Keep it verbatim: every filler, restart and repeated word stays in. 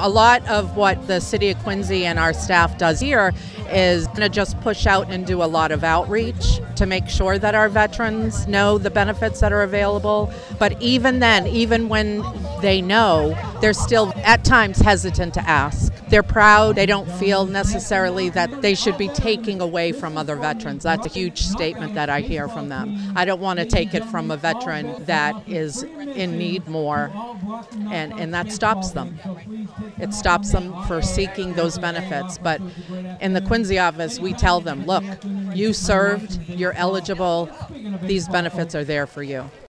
a lot of what the City of Quincy and our staff does here is going to just push out and do a lot of outreach to make sure that our veterans know the benefits that are available. But even then, even when they know, they're still at times hesitant to ask. They're proud. They don't feel necessarily that they should be taking away from other veterans. That's a huge statement that I hear from them. I don't want to take it from a veteran that is in need more, and, and that stops them. It stops them for seeking those benefits. But in the Quincy office, we tell them, look, you served, you're eligible, these benefits are there for you.